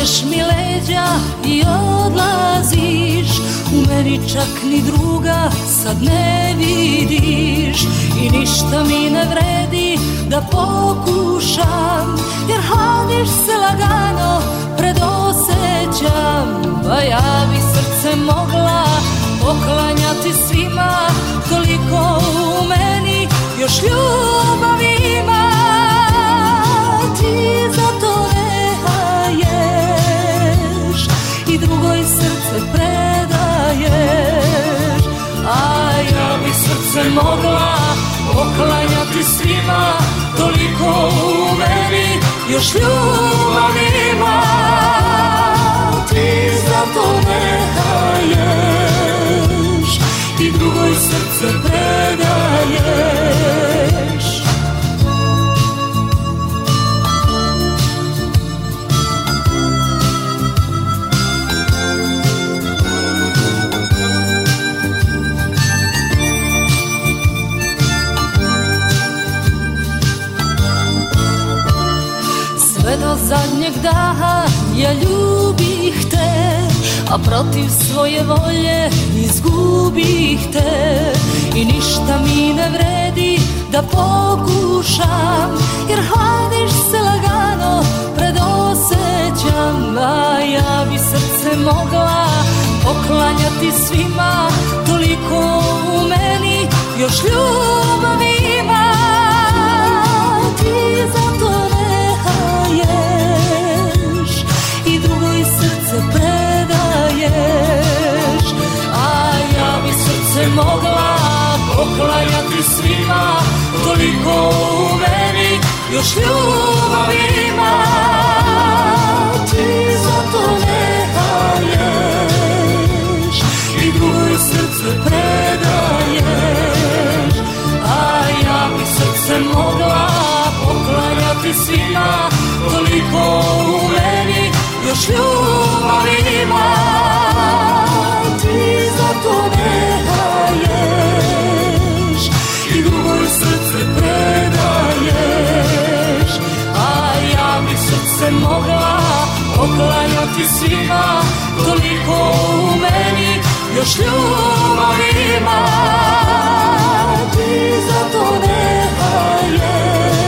okrećeš mi leđa i odlaziš. U meni čak ni druga sad ne vidiš. I ništa mi ne vredi da pokušam, jer hladiš se lagano, predosećam. Pa ja bi srce mogla poklanjati svima, toliko u meni još ljubavi ima. Ti zato ne haješ i drugoj srce predaješ. A ja bi srce mogla poklanjati svima, toliko u meni još ljubavi ima. Ti zato ne haješ i drugoj srce predaješ. Sve do zadnjeg daha ja ljubih te, a protiv svoje volje izgubih te. I ništa mi ne vredi da pokušam, jer hladiš se lagano, predosećam. A ja bi srce mogla poklanjati svima, toliko u meni još ljubavi ima. Ti zato ne haješ i drugoj srce predaješ. A ja bi srce mogla poklanjati svima, toliko u meni još ljubavi ima. Ti zato ne haješ i drugoj srce predaješ. A ja bi srce mogla poklanjati svima, toliko u meni još ljubavi ima. Ti zato ne haješ i drugoj srce predaješ. A ja bi srce mogla poklanjati svima, toliko u meni još ljubavi ima. Ti zato ne haješ